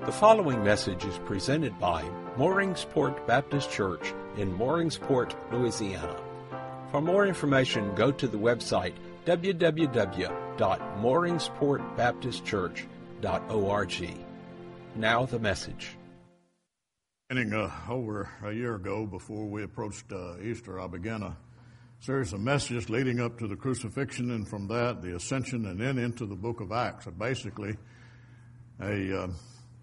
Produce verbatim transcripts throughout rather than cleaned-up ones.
The following message is presented by Mooringsport Baptist Church in Mooringsport, Louisiana. For more information, go to the website w w w dot mooringsport baptist church dot org. Now the message. Beginning uh, over a year ago, before we approached uh, Easter, I began a series of messages leading up to the crucifixion, and from that, the ascension, and then into the book of Acts. So basically, a uh,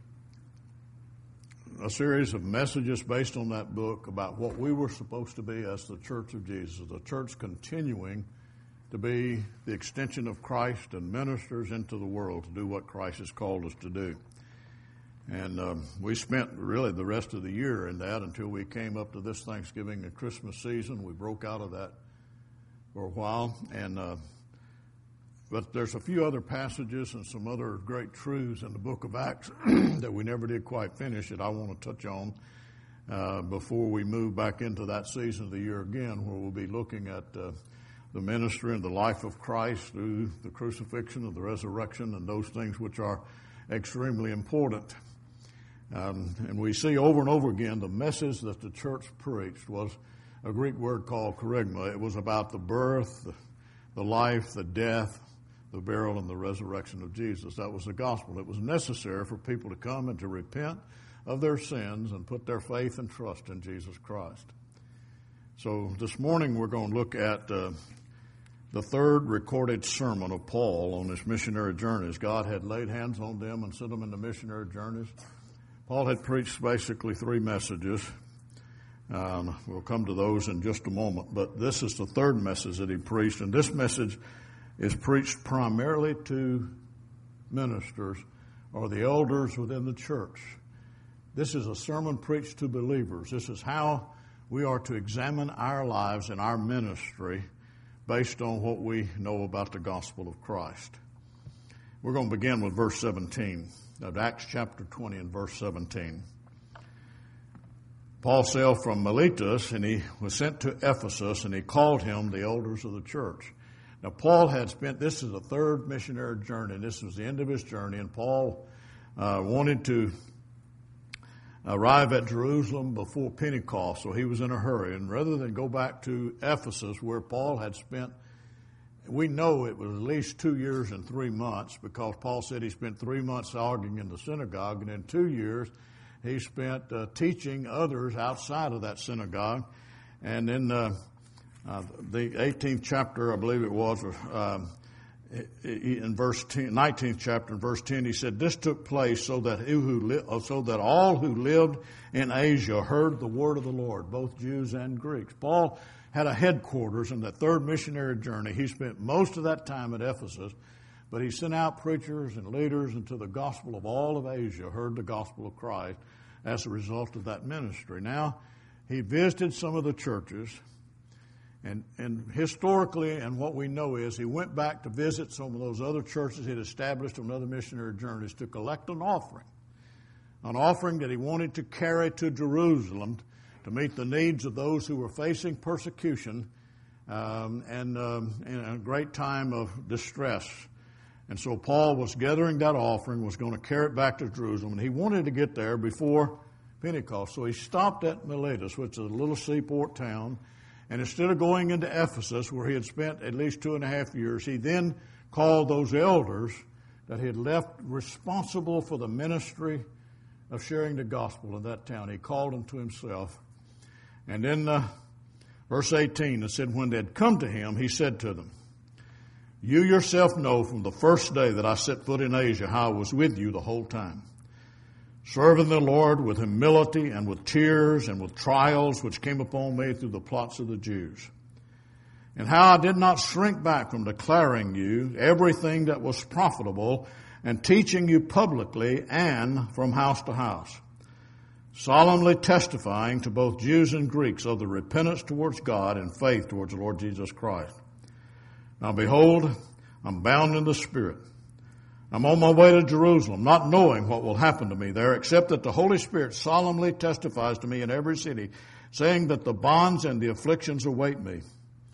a series of messages based on that book about what we were supposed to be as the Church of Jesus, the church continuing to be the extension of Christ and ministers into the world to do what Christ has called us to do. And um, we spent really the rest of the year in that until we came up to this Thanksgiving and Christmas season. We broke out of that for a while, and uh, but there's a few other passages and some other great truths in the book of Acts that we never did quite finish that I want to touch on uh, before we move back into that season of the year again, where we'll be looking at uh, the ministry and the life of Christ through the crucifixion and the resurrection and those things which are extremely important. Um, and we see over and over again the message that the church preached was a Greek word called kerygma. It was about the birth, the, the life, the death, the burial, and the resurrection of Jesus. That was the gospel. It was necessary for people to come and to repent of their sins and put their faith and trust in Jesus Christ. So this morning we're going to look at uh, the third recorded sermon of Paul on his missionary journeys. God had laid hands on them and sent them into missionary journeys. Paul had preached basically three messages. Um, we'll come to those in just a moment. But this is the third message that he preached, and this message is preached primarily to ministers or the elders within the church. This is a sermon preached to believers. This is how we are to examine our lives and our ministry based on what we know about the gospel of Christ. We're going to begin with verse seventeen of Acts chapter twenty and verse seventeen. Paul sailed from Miletus, and he was sent to Ephesus, and he called him the elders of the church. Now, Paul had spent, this is the third missionary journey, and this was the end of his journey, and Paul uh, wanted to arrive at Jerusalem before Pentecost, so he was in a hurry. And rather than go back to Ephesus, where Paul had spent, we know it was at least two years and three months, because Paul said he spent three months arguing in the synagogue, and in two years he spent uh, teaching others outside of that synagogue. And then uh, uh, the eighteenth chapter, I believe it was, um, in verse ten, nineteenth chapter, in verse ten, he said, "This took place so that who li- so that all who lived in Asia heard the word of the Lord, both Jews and Greeks." Paul had a headquarters in that third missionary journey. He spent most of that time at Ephesus, but he sent out preachers and leaders into the gospel of all of Asia, heard the gospel of Christ as a result of that ministry. Now, he visited some of the churches, and, and historically, and what we know is, he went back to visit some of those other churches he'd established on other missionary journeys to collect an offering, an offering that he wanted to carry to Jerusalem to meet the needs of those who were facing persecution um, and um, in a great time of distress. And so Paul was gathering that offering, was going to carry it back to Jerusalem, and he wanted to get there before Pentecost. So he stopped at Miletus, which is a little seaport town, and instead of going into Ephesus, where he had spent at least two and a half years, he then called those elders that he had left responsible for the ministry of sharing the gospel in that town. He called them to himself. And then uh, verse eighteen, it said, when they had come to him, he said to them, "You yourself know from the first day that I set foot in Asia how I was with you the whole time, serving the Lord with humility and with tears and with trials which came upon me through the plots of the Jews, and how I did not shrink back from declaring you everything that was profitable and teaching you publicly and from house to house, solemnly testifying to both Jews and Greeks of the repentance towards God and faith towards the Lord Jesus Christ. Now behold, I'm bound in the Spirit. I'm on my way to Jerusalem, not knowing what will happen to me there, except that the Holy Spirit solemnly testifies to me in every city, saying that the bonds and the afflictions await me.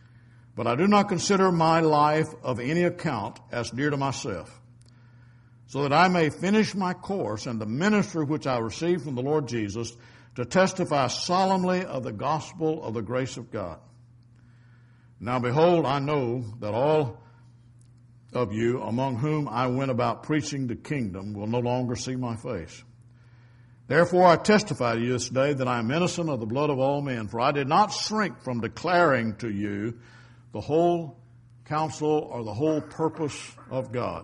But I do not consider my life of any account as dear to myself, so that I may finish my course and the ministry which I received from the Lord Jesus, to testify solemnly of the gospel of the grace of God. Now behold, I know that all of you among whom I went about preaching the kingdom will no longer see my face. Therefore I testify to you this day that I am innocent of the blood of all men, for I did not shrink from declaring to you the whole counsel or the whole purpose of God.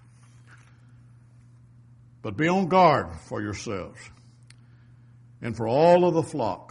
But be on guard for yourselves and for all of the flock,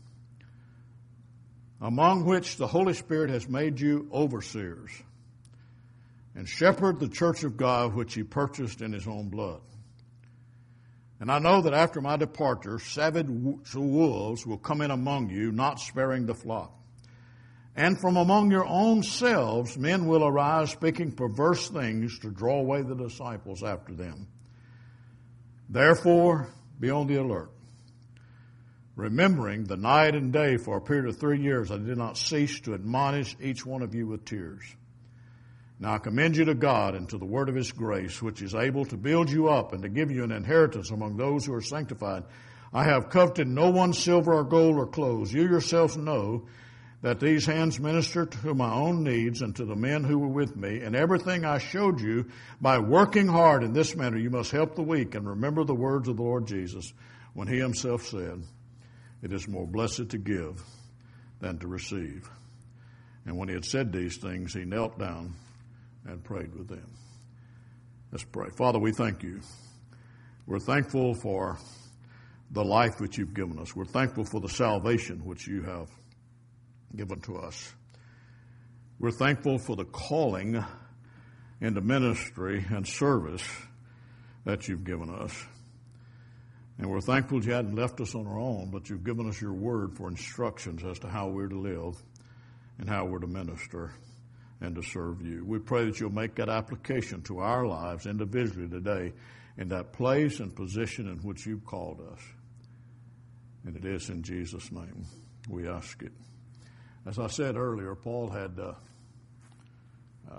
among which the Holy Spirit has made you overseers, and shepherd the church of God which he purchased in his own blood. And I know that after my departure, savage wolves will come in among you, not sparing the flock. And from among your own selves men will arise, speaking perverse things to draw away the disciples after them. Therefore, be on the alert, remembering the night and day for a period of three years I did not cease to admonish each one of you with tears. Now I commend you to God and to the word of his grace, which is able to build you up and to give you an inheritance among those who are sanctified. I have coveted no one's silver or gold or clothes. You yourselves know that these hands minister to my own needs and to the men who were with me. And everything I showed you, by working hard in this manner, you must help the weak and remember the words of the Lord Jesus, when he himself said, it is more blessed to give than to receive. And when he had said these things, he knelt down and prayed with them. Let's pray. Father, we thank you. We're thankful for the life which you've given us. We're thankful for the salvation which you have given to us. We're thankful for the calling into ministry and service that you've given us. And we're thankful you hadn't left us on our own, but you've given us your word for instructions as to how we're to live and how we're to minister and to serve you. We pray that you'll make that application to our lives individually today in that place and position in which you've called us. And it is in Jesus' name we ask it. As I said earlier, Paul had uh, uh,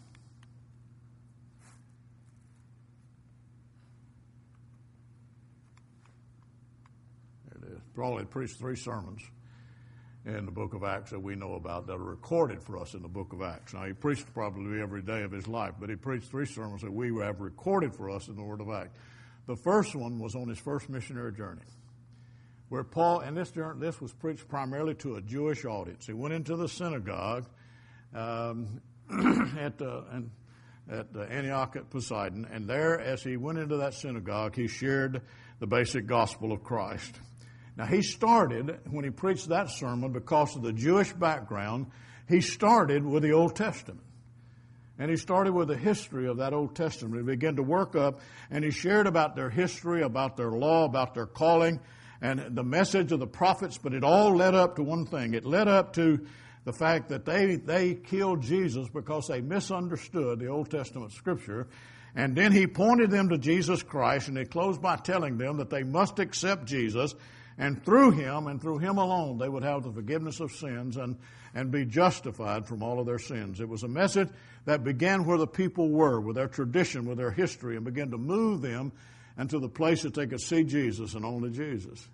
there it is. Paul had preached three sermons in the book of Acts that we know about that are recorded for us in the book of Acts. Now, he preached probably every day of his life, but he preached three sermons that we have recorded for us in the Word of Acts. The first one was on his first missionary journey, where Paul, and this journey, this was preached primarily to a Jewish audience. He went into the synagogue um, at, uh, at uh, Antioch at Poseidon, and there, as he went into that synagogue, he shared the basic gospel of Christ. Now, he started, when he preached that sermon, because of the Jewish background, he started with the Old Testament. And he started with the history of that Old Testament. He began to work up, and he shared about their history, about their law, about their calling, and the message of the prophets, but it all led up to one thing. It led up to the fact that they, they killed Jesus because they misunderstood the Old Testament Scripture. And then he pointed them to Jesus Christ, and he closed by telling them that they must accept Jesus, and through him and through him alone they would have the forgiveness of sins and, and be justified from all of their sins. It was a message that began where the people were, with their tradition, with their history, and began to move them into the place that they could see Jesus and only Jesus.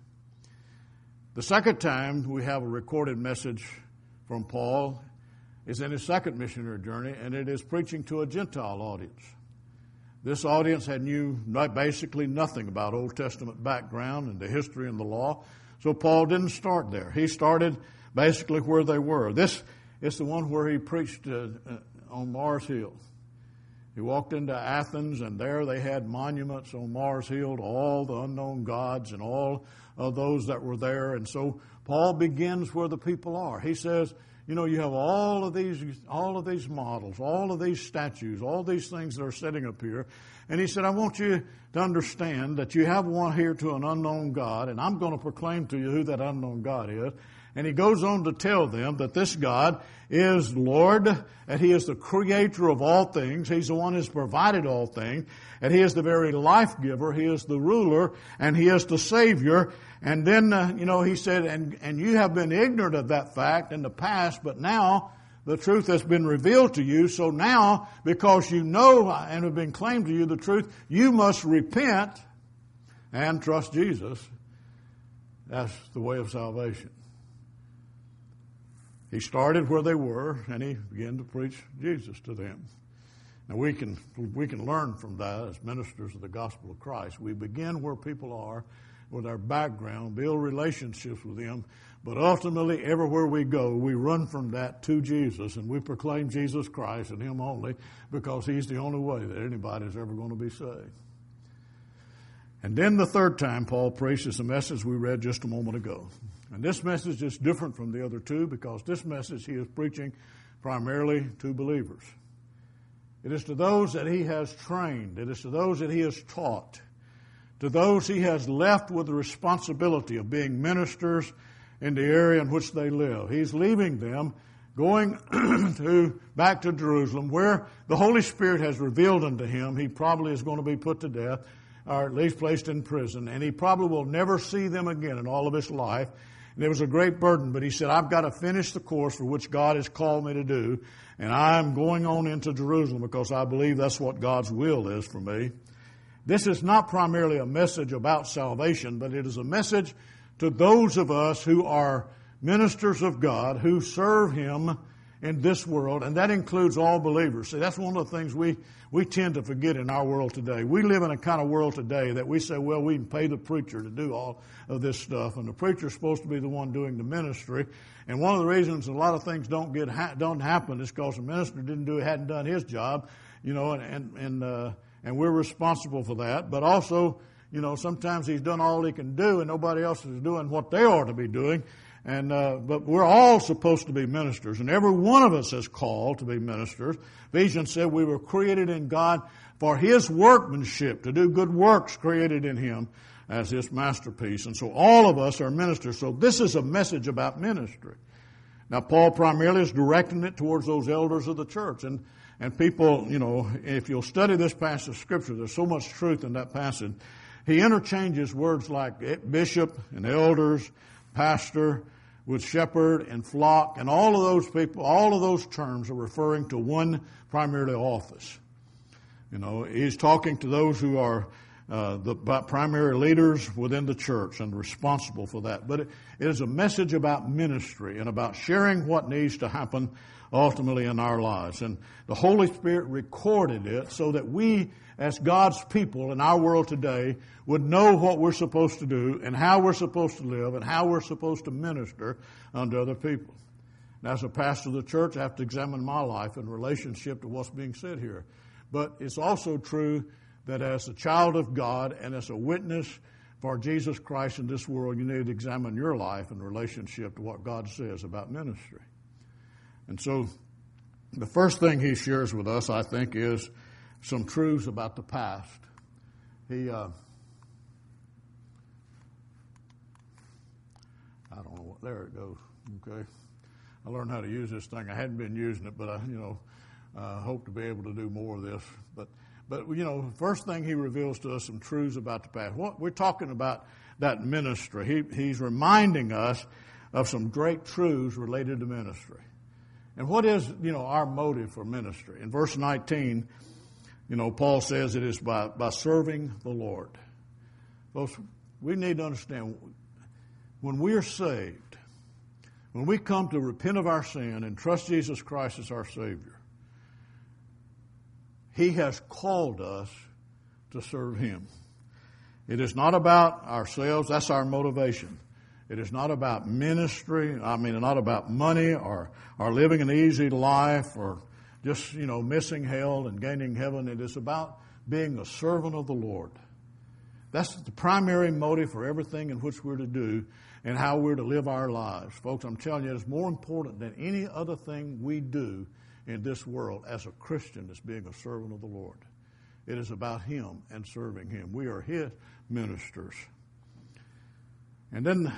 The second time we have a recorded message from Paul is in his second missionary journey, and it is preaching to a Gentile audience. This audience had knew basically nothing about Old Testament background and the history and the law, so Paul didn't start there. He started basically where they were. This is the one where he preached uh, on Mars Hill. He walked into Athens, and there they had monuments on Mars Hill to all the unknown gods and all of those that were there. And so Paul begins where the people are. He says, you know, you have all of these, all of these models, all of these statues, all these things that are sitting up here. And he said, I want you to understand that you have one here to an unknown God, and I'm going to proclaim to you who that unknown God is. And he goes on to tell them that this God is Lord, and he is the creator of all things. He's the one who's provided all things, and he is the very life giver. He is the ruler, and he is the Savior. And then, uh, you know, he said, and, and you have been ignorant of that fact in the past, but now the truth has been revealed to you. So now, because you know and have been claimed to you the truth, you must repent and trust Jesus. That's the way of salvation. He started where they were, and he began to preach Jesus to them. Now we can we can learn from that as ministers of the gospel of Christ. We begin where people are with our background, build relationships with them, but ultimately everywhere we go, we run from that to Jesus, and we proclaim Jesus Christ and Him only, because He's the only way that anybody is ever going to be saved. And then the third time Paul preaches the message we read just a moment ago. And this message is different from the other two, because this message he is preaching primarily to believers. It is to those that he has trained. It is to those that he has taught. To those he has left with the responsibility of being ministers in the area in which they live. He's leaving them, going to back to Jerusalem, where the Holy Spirit has revealed unto him he probably is going to be put to death, or at least placed in prison, and he probably will never see them again in all of his life. And it was a great burden, but he said, I've got to finish the course for which God has called me to do, and I'm going on into Jerusalem because I believe that's what God's will is for me. This is not primarily a message about salvation, but it is a message to those of us who are ministers of God, who serve Him in this world, and that includes all believers. See, that's one of the things we, we tend to forget in our world today. We live in a kind of world today that we say, well, we can pay the preacher to do all of this stuff, and the preacher's supposed to be the one doing the ministry. And one of the reasons a lot of things don't get ha- don't happen is because the minister didn't do hadn't done his job, you know, and and and, uh, and we're responsible for that. But also, you know, sometimes he's done all he can do, and nobody else is doing what they ought to be doing. And uh, but we're all supposed to be ministers, and every one of us is called to be ministers. Ephesians said we were created in God for His workmanship, to do good works created in Him as His masterpiece. And so all of us are ministers. So this is a message about ministry. Now, Paul primarily is directing it towards those elders of the church. And, and people, you know, if you'll study this passage of Scripture, there's so much truth in that passage. He interchanges words like bishop and elders, pastor, with shepherd and flock, and all of those people, all of those terms are referring to one primarily office. You know, he's talking to those who are uh, the primary leaders within the church and responsible for that. But it, it is a message about ministry and about sharing what needs to happen ultimately in our lives. And the Holy Spirit recorded it so that we, as God's people in our world today, would know what we're supposed to do and how we're supposed to live and how we're supposed to minister unto other people. And as a pastor of the church, I have to examine my life in relationship to what's being said here. But it's also true that as a child of God and as a witness for Jesus Christ in this world, you need to examine your life in relationship to what God says about ministry. And so the first thing he shares with us, I think, is some truths about the past. He, uh, I don't know what, there it goes, okay. I learned how to use this thing. I hadn't been using it, but I, you know, uh, hope to be able to do more of this. But, but you know, first thing he reveals to us some truths about the past. What we're talking about that ministry. He, he's reminding us of some great truths related to ministry. And what is, you know, our motive for ministry? In verse nineteen, you know, Paul says it is by, by serving the Lord. Folks, we need to understand, when we are saved, when we come to repent of our sin and trust Jesus Christ as our Savior, He has called us to serve Him. It is not about ourselves. That's our motivation. It is not about ministry. I mean, not about money or, or living an easy life or just, you know, missing hell and gaining heaven. It is about being a servant of the Lord. That's the primary motive for everything in which we're to do and how we're to live our lives. Folks, I'm telling you, it's more important than any other thing we do in this world as a Christian is being a servant of the Lord. It is about Him and serving Him. We are His ministers. And then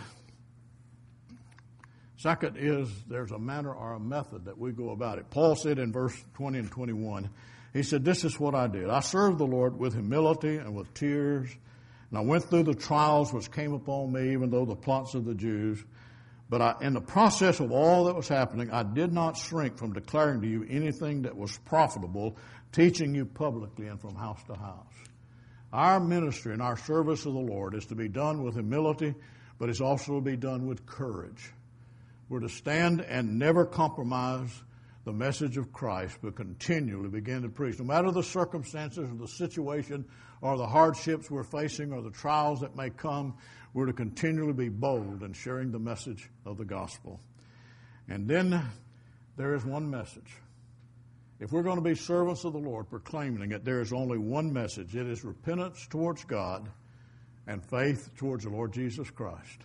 second is there's a manner or a method that we go about it. Paul said in verse twenty and twenty-one, he said, this is what I did. I served the Lord with humility and with tears, and I went through the trials which came upon me, even though the plots of the Jews. But I, in the process of all that was happening, I did not shrink from declaring to you anything that was profitable, teaching you publicly and from house to house. Our ministry and our service of the Lord is to be done with humility, but it's also to be done with courage. We're to stand and never compromise the message of Christ, but continually begin to preach. No matter the circumstances or the situation or the hardships we're facing or the trials that may come, we're to continually be bold in sharing the message of the gospel. And then there is one message. If we're going to be servants of the Lord proclaiming it, there is only one message. It is repentance towards God and faith towards the Lord Jesus Christ.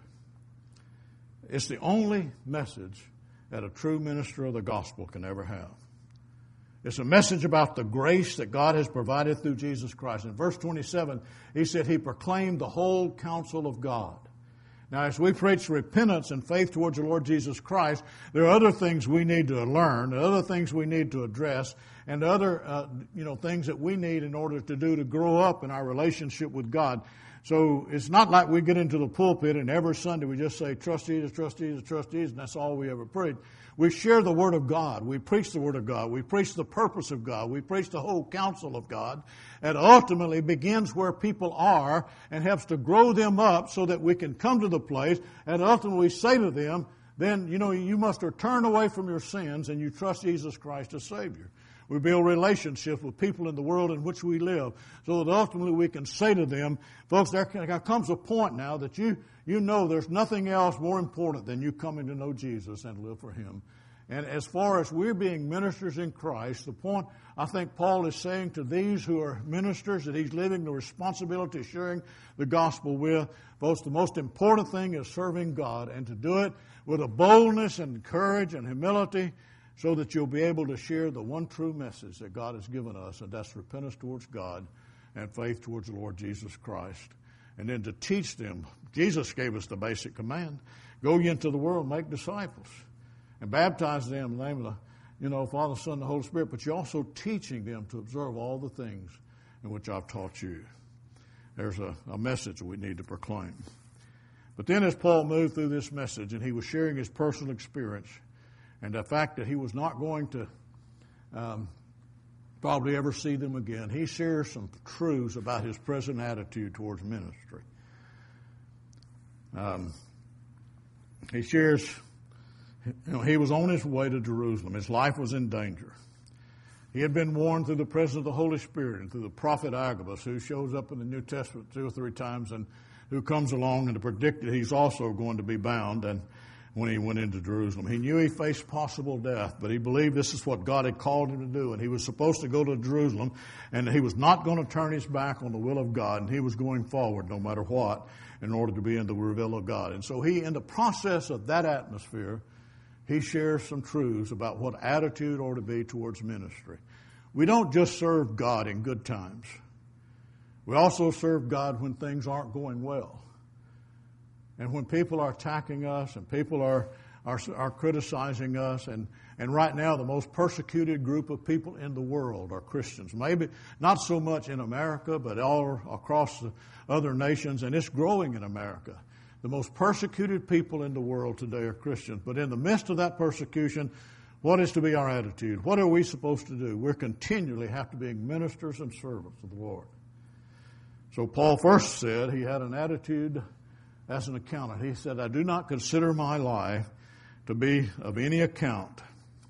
It's the only message that a true minister of the gospel can ever have. It's a message about the grace that God has provided through Jesus Christ. In verse twenty-seven, he said he proclaimed the whole counsel of God. Now, as we preach repentance and faith towards the Lord Jesus Christ, there are other things we need to learn, other things we need to address, and other uh, you know things that we need in order to do to grow up in our relationship with God. So it's not like we get into the pulpit and every Sunday we just say, trust Jesus, trust Jesus, trust Jesus, and that's all we ever preach. We share the Word of God. We preach the Word of God. We preach the purpose of God. We preach the whole counsel of God. And ultimately begins where people are and helps to grow them up so that we can come to the place and ultimately say to them, then, you know, you must turn away from your sins and you trust Jesus Christ as Savior. We build relationships with people in the world in which we live so that ultimately we can say to them, folks, there comes a point now that you, you know there's nothing else more important than you coming to know Jesus and live for Him. And as far as we're being ministers in Christ, the point I think Paul is saying to these who are ministers that he's living the responsibility of sharing the gospel with, folks, the most important thing is serving God and to do it with a boldness and courage and humility so that you'll be able to share the one true message that God has given us, and that's repentance towards God and faith towards the Lord Jesus Christ. And then to teach them, Jesus gave us the basic command, go ye into the world, make disciples, and baptize them in the name of the, you know, Father, Son, and the Holy Spirit, but you're also teaching them to observe all the things in which I've taught you. There's a, a message we need to proclaim. But then as Paul moved through this message, and he was sharing his personal experience, and the fact that he was not going to um, probably ever see them again, he shares some truths about his present attitude towards ministry. Um, he shares, you know, he was on his way to Jerusalem. His life was in danger. He had been warned through the presence of the Holy Spirit and through the prophet Agabus, who shows up in the New Testament two or three times and who comes along and predicted he's also going to be bound. And when he went into Jerusalem, he knew he faced possible death, but he believed this is what God had called him to do, and he was supposed to go to Jerusalem, and he was not going to turn his back on the will of God, and he was going forward no matter what in order to be in the will of God. And so he, in the process of that atmosphere, he shares some truths about what attitude ought to be towards ministry. We don't just serve God in good times. We also serve God when things aren't going well. And when people are attacking us and people are, are, are criticizing us, and, and right now the most persecuted group of people in the world are Christians. Maybe not so much in America, but all across the other nations, and it's growing in America. The most persecuted people in the world today are Christians. But in the midst of that persecution, what is to be our attitude? What are we supposed to do? We're continually have to be ministers and servants of the Lord. So Paul first said he had an attitude as an accountant. He said, I do not consider my life to be of any account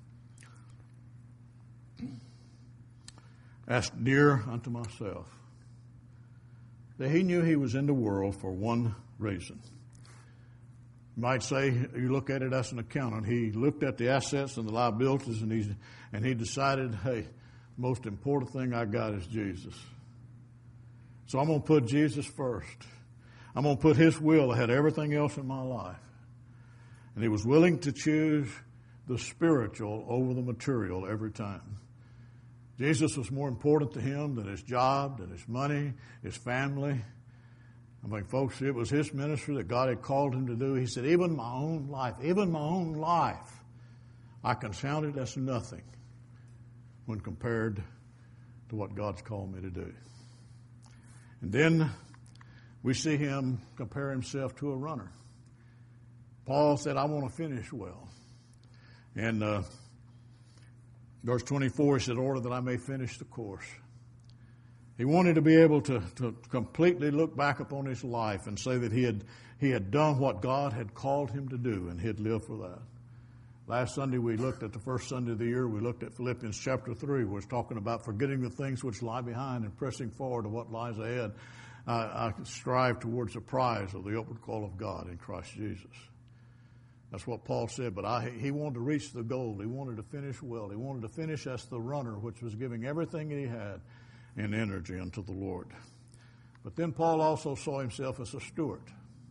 as dear unto myself. That he knew he was in the world for one reason. You might say, you look at it as an accountant. He looked at the assets and the liabilities, and he, and he decided, hey, the most important thing I got is Jesus. So I'm going to put Jesus first. I'm going to put His will ahead of everything else in my life. And he was willing to choose the spiritual over the material every time. Jesus was more important to him than his job, than his money, his family. I mean, folks, it was his ministry that God had called him to do. He said, even my own life, even my own life, I can count it as nothing when compared to what God's called me to do. And then we see him compare himself to a runner. Paul said, I want to finish well. And uh, verse twenty-four, he said, in order that I may finish the course. He wanted to be able to, to completely look back upon his life and say that he had he had done what God had called him to do, and he'd live for that. Last Sunday we looked at the first Sunday of the year, we looked at Philippians chapter three, where it's talking about forgetting the things which lie behind and pressing forward to what lies ahead. I, I strive towards the prize of the upward call of God in Christ Jesus. That's what Paul said, but I, he wanted to reach the goal. He wanted to finish well. He wanted to finish as the runner, which was giving everything he had in energy unto the Lord. But then Paul also saw himself as a steward.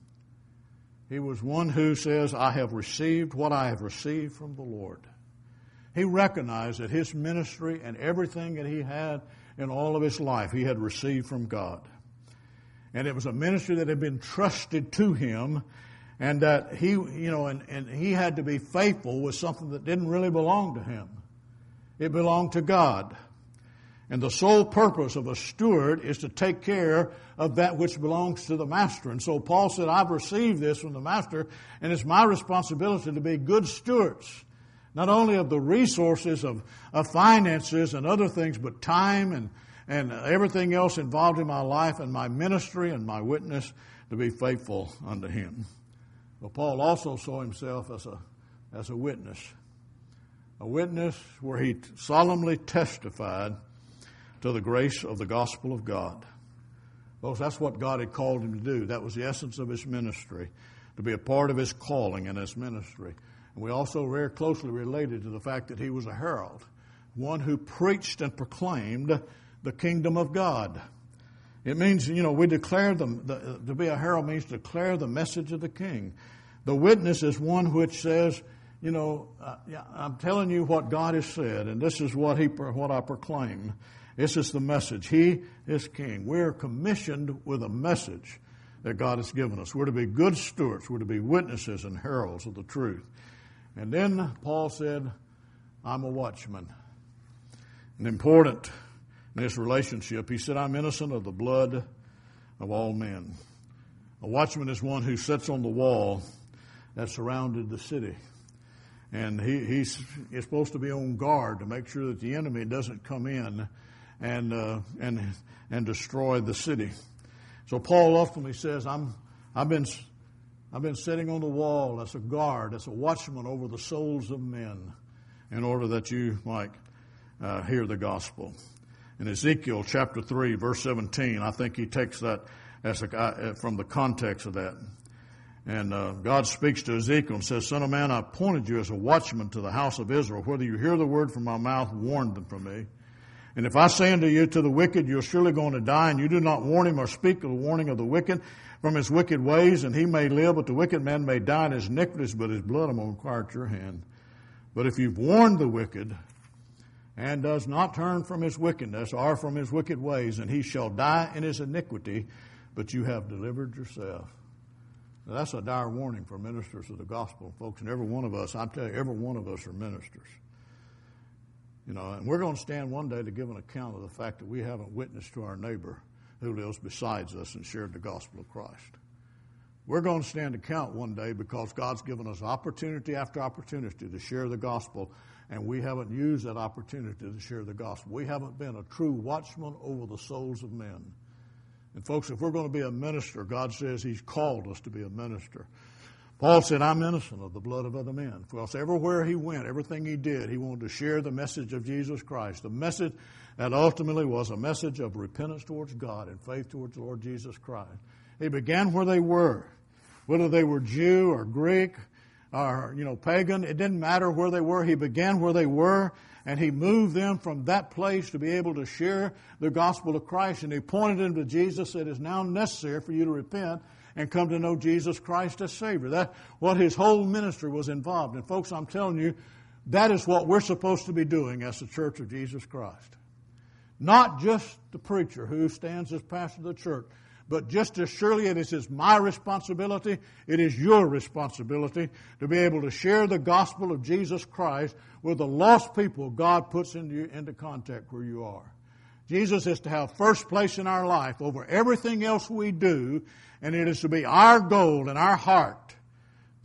He was one who says, I have received what I have received from the Lord. He recognized that his ministry and everything that he had in all of his life, he had received from God. And it was a ministry that had been trusted to him, and that he, you know, and, and he had to be faithful with something that didn't really belong to him. It belonged to God. And the sole purpose of a steward is to take care of that which belongs to the master. And so Paul said, I've received this from the master, and it's my responsibility to be good stewards, not only of the resources of, of finances and other things, but time and, and everything else involved in my life and my ministry and my witness, to be faithful unto him. But Paul also saw himself as a, as a witness, a witness where he solemnly testified to the grace of the gospel of God. Folks, that's what God had called him to do. That was the essence of his ministry, to be a part of his calling and his ministry. And we also very closely related to the fact that he was a herald, one who preached and proclaimed the kingdom of God. It means, you know, we declare them, the, to be a herald means declare the message of the king. The witness is one which says, you know, uh, I'm telling you what God has said, and this is what he, what I proclaim. This is the message. He is king. We are commissioned with a message that God has given us. We're to be good stewards. We're to be witnesses and heralds of the truth. And then Paul said, I'm a watchman. And important in this relationship, he said, I'm innocent of the blood of all men. A watchman is one who sits on the wall that surrounded the city. And he, he's, he's supposed to be on guard to make sure that the enemy doesn't come in and uh, and and destroy the city. So Paul ultimately says, I'm I've been I've been sitting on the wall as a guard, as a watchman over the souls of men, in order that you might uh, hear the gospel. In Ezekiel chapter three, verse seventeen, I think he takes that as a, uh, from the context of that. And uh, God speaks to Ezekiel and says, Son of man, I appointed you as a watchman to the house of Israel. Whether you hear the word from my mouth, warn them from me. And if I say unto you, to the wicked, you're surely going to die, and you do not warn him or speak of the warning of the wicked from his wicked ways, and he may live, but the wicked man may die in his iniquities, but his blood I'm going to require at your hand. But if you've warned the wicked, and does not turn from his wickedness or from his wicked ways, and he shall die in his iniquity, but you have delivered yourself. Now, that's a dire warning for ministers of the gospel, folks, and every one of us, I tell you, every one of us are ministers. You know, and we're going to stand one day to give an account of the fact that we haven't witnessed to our neighbor who lives besides us and shared the gospel of Christ. We're going to stand account one day because God's given us opportunity after opportunity to share the gospel, and we haven't used that opportunity to share the gospel. We haven't been a true watchman over the souls of men. And folks, if we're going to be a minister, God says he's called us to be a minister. Paul said, I'm innocent of the blood of other men. Because everywhere he went, everything he did, he wanted to share the message of Jesus Christ. The message that ultimately was a message of repentance towards God and faith towards the Lord Jesus Christ. He began where they were. Whether they were Jew or Greek or, you know, pagan, it didn't matter where they were. He began where they were, and he moved them from that place to be able to share the gospel of Christ. And he pointed them to Jesus. It is now necessary for you to repent and come to know Jesus Christ as Savior. That's what his whole ministry was involved in. Folks, I'm telling you, that is what we're supposed to be doing as the Church of Jesus Christ. Not just the preacher who stands as pastor of the church, but just as surely it is my responsibility, it is your responsibility to be able to share the gospel of Jesus Christ with the lost people God puts into, into contact where you are. Jesus is to have first place in our life over everything else we do, and it is to be our goal and our heart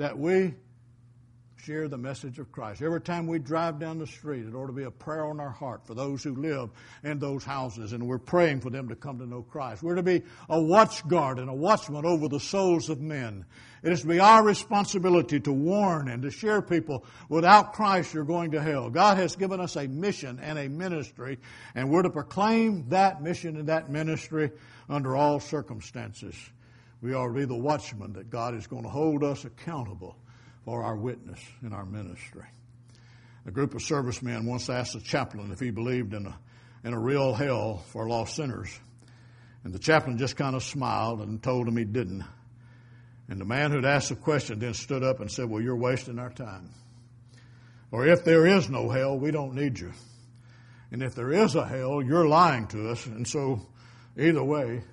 that we share the message of Christ. Every time we drive down the street, it ought to be a prayer on our heart for those who live in those houses, and we're praying for them to come to know Christ. We're to be a watch guard and a watchman over the souls of men. It is to be our responsibility to warn and to share people, without Christ you're going to hell. God has given us a mission and a ministry, and we're to proclaim that mission and that ministry under all circumstances. We are to be the watchmen that God is going to hold us accountable for our witness in our ministry. A group of servicemen once asked the chaplain if he believed in a, in a real hell for lost sinners. And the chaplain just kind of smiled and told him he didn't. And the man who'd asked the question then stood up and said, well, you're wasting our time. Or if there is no hell, we don't need you. And if there is a hell, you're lying to us. And so either way,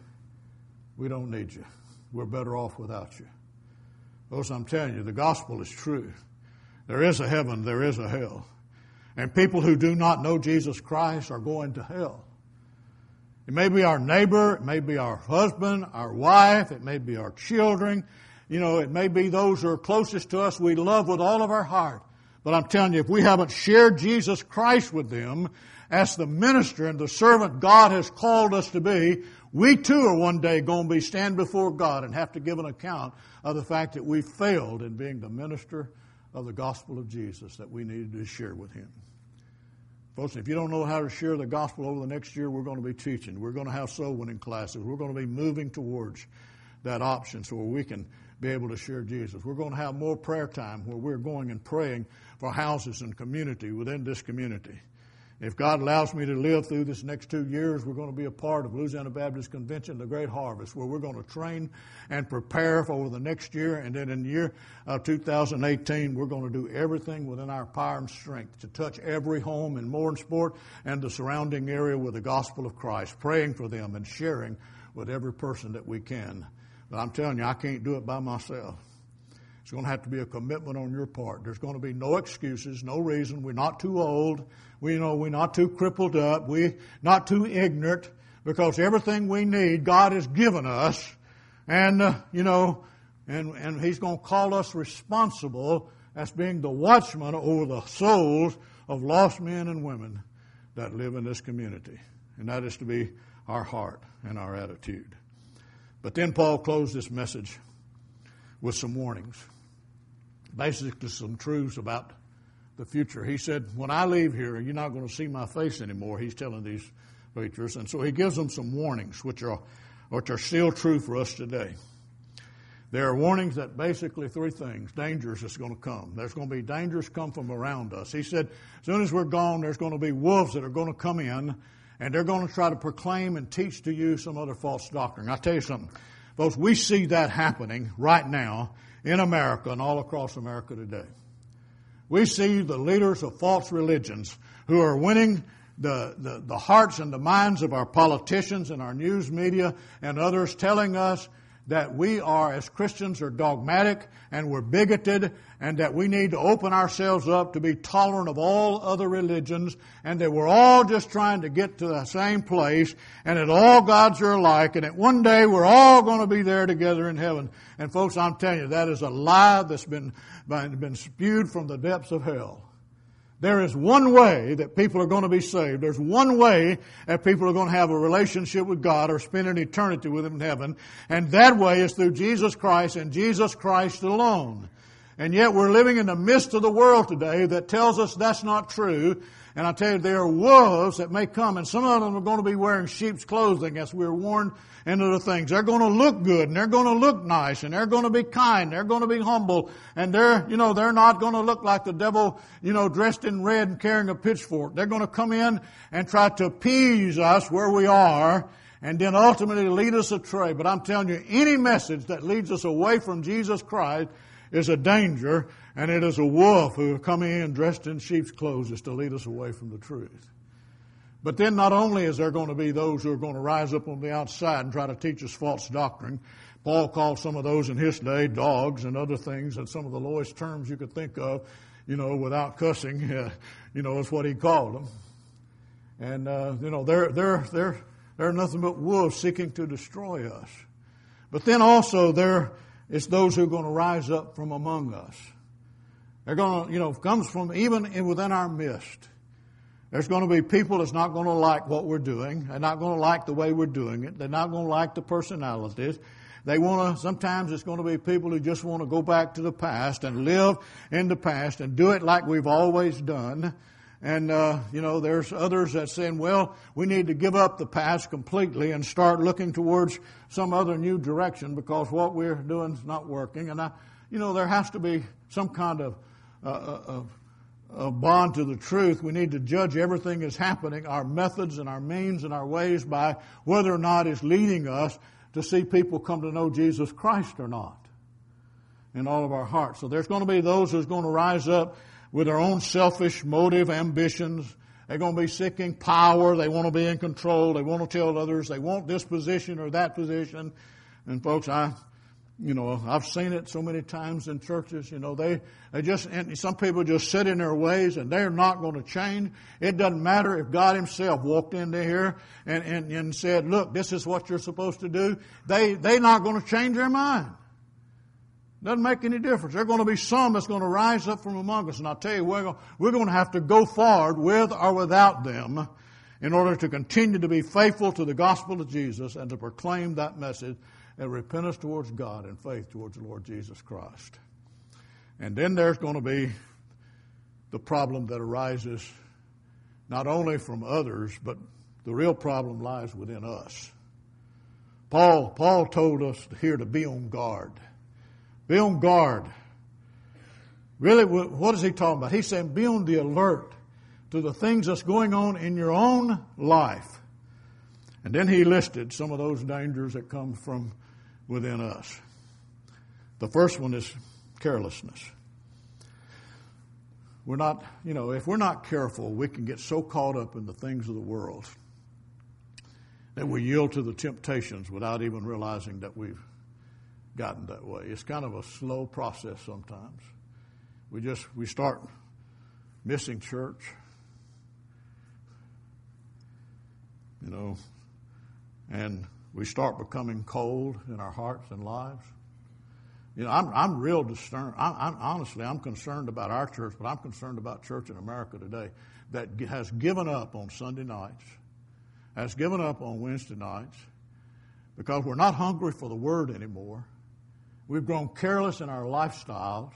we don't need you. We're better off without you. Folks, I'm telling you, the gospel is true. There is a heaven, there is a hell. And people who do not know Jesus Christ are going to hell. It may be our neighbor, it may be our husband, our wife, it may be our children. You know, it may be those who are closest to us we love with all of our heart. But I'm telling you, if we haven't shared Jesus Christ with them as the minister and the servant God has called us to be, we too are one day going to be stand before God and have to give an account of the fact that we failed in being the minister of the gospel of Jesus that we needed to share with Him. Folks, if you don't know how to share the gospel over the next year, we're going to be teaching. We're going to have soul winning classes. We're going to be moving towards that option so we can be able to share Jesus. We're going to have more prayer time where we're going and praying for houses and community within this community. If God allows me to live through this next two years, we're going to be a part of Louisiana Baptist Convention, the Great Harvest, where we're going to train and prepare for over the next year. And then in the year of two thousand eighteen, we're going to do everything within our power and strength to touch every home in Mooringsport and the surrounding area with the gospel of Christ, praying for them and sharing with every person that we can. But I'm telling you, I can't do it by myself. It's going to have to be a commitment on your part. There's going to be no excuses, no reason. We're not too old. We you know we're not too crippled up. We're not too ignorant, because everything we need God has given us, and uh, you know, and and He's going to call us responsible as being the watchman over the souls of lost men and women that live in this community, and that is to be our heart and our attitude. But then Paul closed this message with some warnings. Basically some truths about the future. He said, when I leave here, you're not going to see my face anymore. He's telling these preachers. And so he gives them some warnings, which are, which are still true for us today. There are warnings that basically three things. Dangers that's going to come. There's going to be dangers come from around us. He said, as soon as we're gone, there's going to be wolves that are going to come in, and they're going to try to proclaim and teach to you some other false doctrine. I'll tell you something. Folks, we see that happening right now in America and all across America today. We see the leaders of false religions who are winning the, the, the hearts and the minds of our politicians and our news media and others, telling us that we are, as Christians, are dogmatic and we're bigoted, and that we need to open ourselves up to be tolerant of all other religions, and that we're all just trying to get to the same place, and that all gods are alike, and that one day we're all going to be there together in heaven. And folks, I'm telling you, that is a lie that's been, been spewed from the depths of hell. There is one way that people are going to be saved. There's one way that people are going to have a relationship with God or spend an eternity with Him in heaven. And that way is through Jesus Christ and Jesus Christ alone. And yet we're living in the midst of the world today that tells us that's not true. And I tell you, there are wolves that may come, and some of them are going to be wearing sheep's clothing as we're warned into the things. They're going to look good, and they're going to look nice, and they're going to be kind, they're going to be humble, and they're, you know, they're not going to look like the devil, you know, dressed in red and carrying a pitchfork. They're going to come in and try to appease us where we are, and then ultimately lead us astray. But I'm telling you, any message that leads us away from Jesus Christ is a danger, and it is a wolf who will come in dressed in sheep's clothes to lead us away from the truth. But then not only is there going to be those who are going to rise up on the outside and try to teach us false doctrine. Paul called some of those in his day dogs and other things, and some of the lowest terms you could think of, you know, without cussing, uh, you know, is what he called them. And, uh, you know, they're, they're, they're, they're nothing but wolves seeking to destroy us. But then also there It's those who are going to rise up from among us. They're going to, you know, comes from even within our midst. There's going to be people that's not going to like what we're doing. They're not going to like the way we're doing it. They're not going to like the personalities. They want to, sometimes it's going to be people who just want to go back to the past and live in the past and do it like we've always done. And, uh, you know, there's others that saying, well, we need to give up the past completely and start looking towards some other new direction because what we're doing is not working. And, I, you know, there has to be some kind of, uh, of a bond to the truth. We need to judge everything that's happening, our methods and our means and our ways, by whether or not it's leading us to see people come to know Jesus Christ or not in all of our hearts. So there's going to be those who's going to rise up with their own selfish motive, ambitions. They're going to be seeking power. They want to be in control. They want to tell others they want this position or that position. And folks, I You know, I've seen it so many times in churches. You know, they, they just, and some people just sit in their ways and they're not going to change. It doesn't matter if God himself walked into here and, and, and said, look, this is what you're supposed to do. They, they're not going to change their mind. Doesn't make any difference. There's going to be some that's going to rise up from among us. And I'll tell you, we're going, we're going to have to go forward with or without them in order to continue to be faithful to the gospel of Jesus and to proclaim that message and repentance towards God and faith towards the Lord Jesus Christ. And then there's going to be the problem that arises not only from others, but the real problem lies within us. Paul, Paul told us here to be on guard. Be on guard. Really, what is he talking about? He's saying be on the alert to the things that's going on in your own life. And then he listed some of those dangers that come from within us. The first one is carelessness. We're not, you know, if we're not careful, we can get so caught up in the things of the world that we yield to the temptations without even realizing that we've gotten that way. It's kind of a slow process sometimes. We just, we start missing church, you know, and we start becoming cold in our hearts and lives. You know, I'm I'm real concerned. I'm, I'm honestly, I'm concerned about our church, but I'm concerned about church in America today that has given up on Sunday nights, has given up on Wednesday nights, because we're not hungry for the Word anymore. We've grown careless in our lifestyles,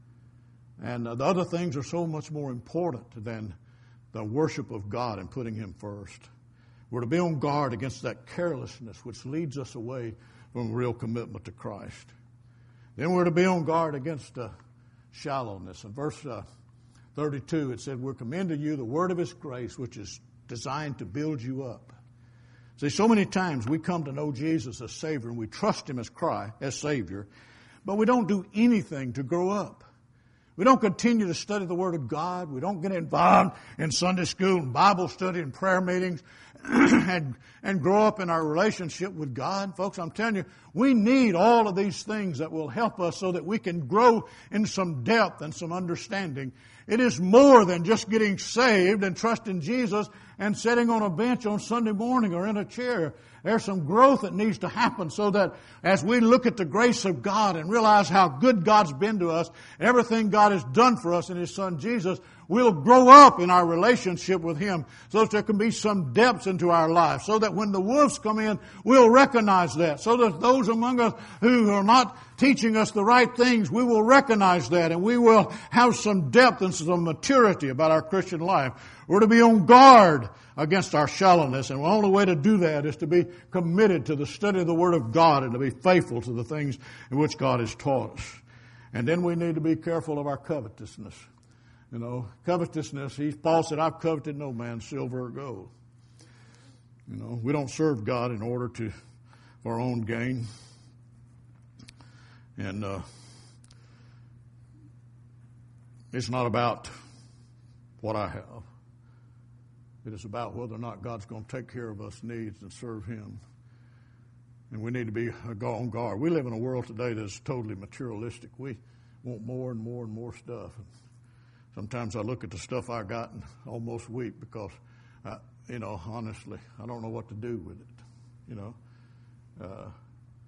and uh, the other things are so much more important than the worship of God and putting Him first. We're to be on guard against that carelessness which leads us away from real commitment to Christ. Then we're to be on guard against uh, shallowness. In verse uh, thirty-two, it said, we're commending you the word of His grace, which is designed to build you up. See, so many times we come to know Jesus as Savior and we trust Him as Christ, as Savior, but we don't do anything to grow up. We don't continue to study the Word of God. We don't get involved in Sunday school and Bible study and prayer meetings and, and grow up in our relationship with God. Folks, I'm telling you, we need all of these things that will help us so that we can grow in some depth and some understanding. It is more than just getting saved and trusting Jesus and sitting on a bench on Sunday morning or in a chair. There's some growth that needs to happen so that as we look at the grace of God and realize how good God's been to us, everything God has done for us in His Son Jesus, we'll grow up in our relationship with Him so that there can be some depths into our life, so that when the wolves come in, we'll recognize that, so that those among us who are not teaching us the right things, we will recognize that and we will have some depth and some maturity about our Christian life. We're to be on guard against our shallowness, and the only way to do that is to be committed to the study of the Word of God and to be faithful to the things in which God has taught us. And then we need to be careful of our covetousness. You know, covetousness, he, Paul said, I've coveted no man's silver or gold. You know, we don't serve God in order to, for our own gain. And uh, it's not about what I have. It is about whether or not God's going to take care of us needs and serve Him. And we need to be on guard. We live in a world today that's totally materialistic. We want more and more and more stuff. And sometimes I look at the stuff I got and almost weep because, I, you know, honestly, I don't know what to do with it. You know, uh,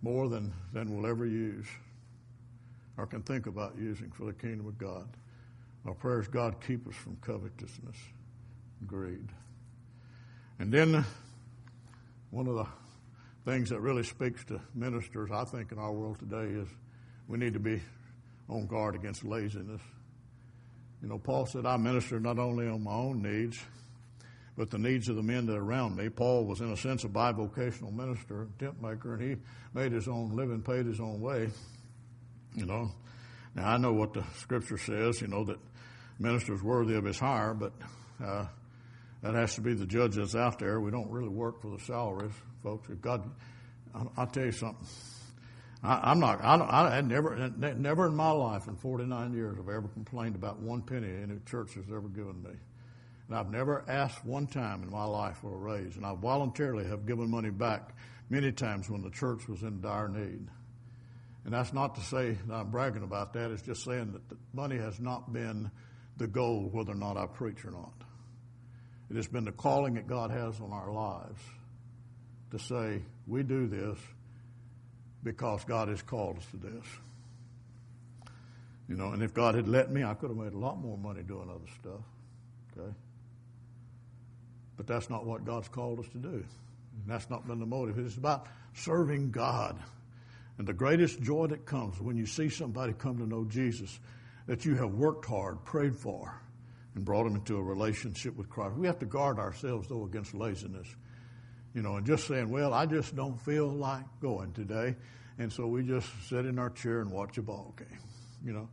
more than, than we'll ever use or can think about using for the kingdom of God. Our prayers, God, keep us from covetousness and greed. And then one of the things that really speaks to ministers, I think, in our world today is we need to be on guard against laziness. You know, Paul said, I minister not only on my own needs, but the needs of the men that are around me. Paul was, in a sense, a bivocational minister, tent maker, and he made his own living, paid his own way. You know, now I know what the Scripture says, you know, that minister's worthy of his hire, but uh, that has to be the judge that's out there. We don't really work for the salaries, folks. If God, I'll, I'll tell you something. I, I'm not. I, I had never, never in my life, in forty-nine years, have I ever complained about one penny any church has ever given me. And I've never asked one time in my life for a raise, and I voluntarily have given money back many times when the church was in dire need. And that's not to say that I'm bragging about that. It's just saying that the money has not been the goal, whether or not I preach or not. It has been the calling that God has on our lives to say, we do this because God has called us to this. You know, and if God had let me, I could have made a lot more money doing other stuff. Okay? But that's not what God's called us to do. And that's not been the motive. It's about serving God. And the greatest joy that comes when you see somebody come to know Jesus that you have worked hard, prayed for, and brought them into a relationship with Christ. We have to guard ourselves, though, against laziness. You know, and just saying, well, I just don't feel like going today, and so we just sit in our chair and watch a ball game. You know,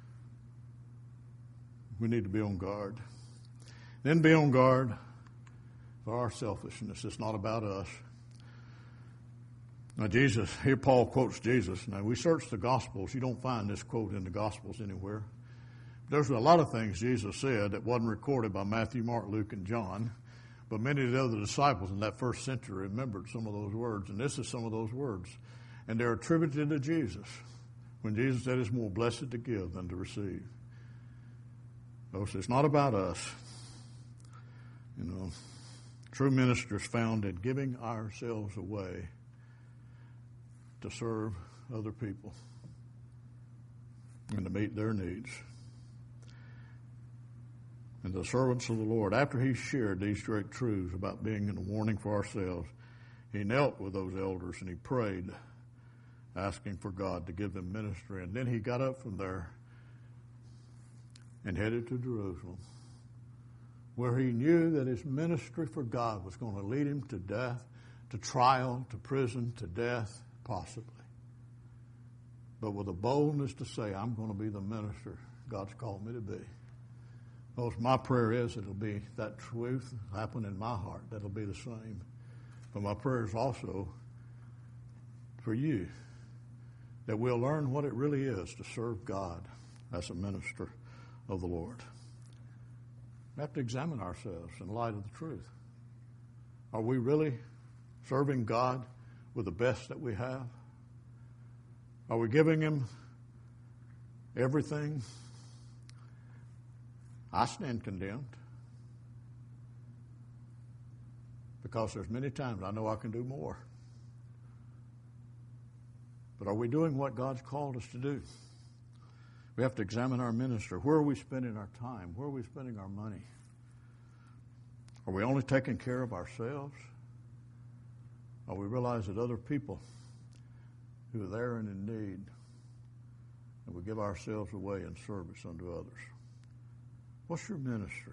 we need to be on guard. Then be on guard for our selfishness. It's not about us. Now, Jesus, here Paul quotes Jesus. Now, we search the Gospels. You don't find this quote in the Gospels anywhere. There's a lot of things Jesus said that wasn't recorded by Matthew, Mark, Luke, and John. But many of the other disciples in that first century remembered some of those words. And this is some of those words. And they're attributed to Jesus. When Jesus said it's more blessed to give than to receive. So it's not about us. You know, true ministers found in giving ourselves away to serve other people and to meet their needs. And the servants of the Lord, after he shared these great truths about being a warning for ourselves, he knelt with those elders and he prayed, asking for God to give them ministry. And then he got up from there and headed to Jerusalem, where he knew that his ministry for God was going to lead him to death, to trial, to prison, to death, possibly. But with a boldness to say, I'm going to be the minister God's called me to be. Most my prayer is it'll be that truth happen in my heart. That'll be the same. But my prayer is also for you, that we'll learn what it really is to serve God as a minister of the Lord. We have to examine ourselves in light of the truth. Are we really serving God with the best that we have? Are we giving him everything? I stand condemned. Because there's many times I know I can do more. But are we doing what God's called us to do? We have to examine our ministry. Where are we spending our time? Where are we spending our money? Are we only taking care of ourselves? Or we realize that other people who are there and in need, and we give ourselves away in service unto others? What's your ministry?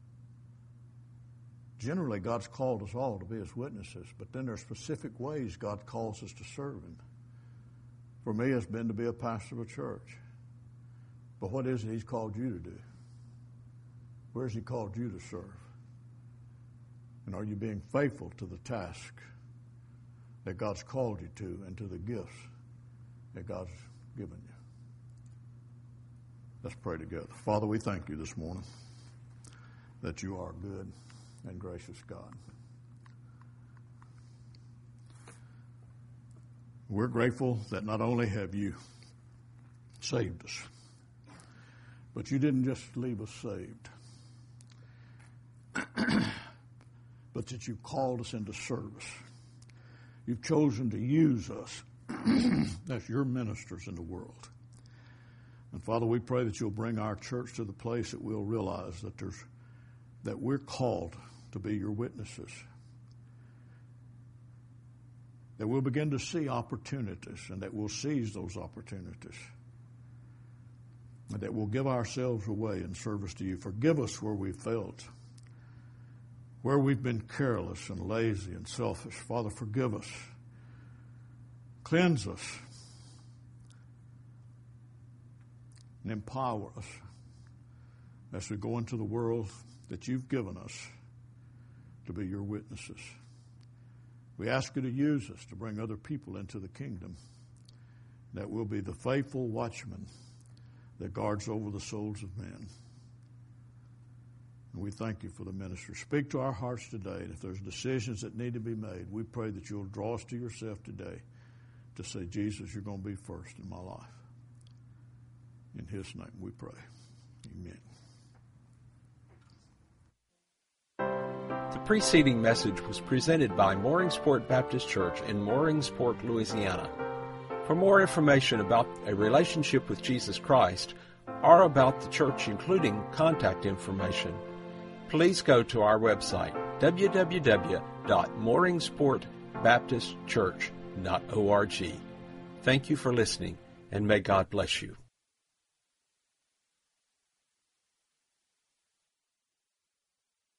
Generally, God's called us all to be his witnesses, but then there are specific ways God calls us to serve him. For me, it's been to be a pastor of a church. But what is it he's called you to do? Where has he called you to serve? And are you being faithful to the task that God's called you to and to the gifts that God's given you? Let's pray together. Father, we thank you this morning that you are good and gracious God. We're grateful that not only have you saved us, but you didn't just leave us saved, but that you called us into service. You've chosen to use us That's your ministers in the world. And Father, we pray that you'll bring our church to the place that we'll realize that there's that we're called to be your witnesses. That we'll begin to see opportunities and that we'll seize those opportunities. And that we'll give ourselves away in service to you. Forgive us where we've failed, where we've been careless and lazy and selfish. Father, forgive us. Cleanse us. And empower us as we go into the world that you've given us to be your witnesses. We ask you to use us to bring other people into the kingdom, that we'll be the faithful watchman that guards over the souls of men. And we thank you for the ministry. Speak to our hearts today, and if there's decisions that need to be made, we pray that you'll draw us to yourself today to say, Jesus, you're going to be first in my life. In his name we pray. Amen. The preceding message was presented by Mooringsport Baptist Church in Mooringsport, Louisiana. For more information about a relationship with Jesus Christ or about the church, including contact information, please go to our website, w w w dot mooringsport baptist church dot org. Thank you for listening, and may God bless you.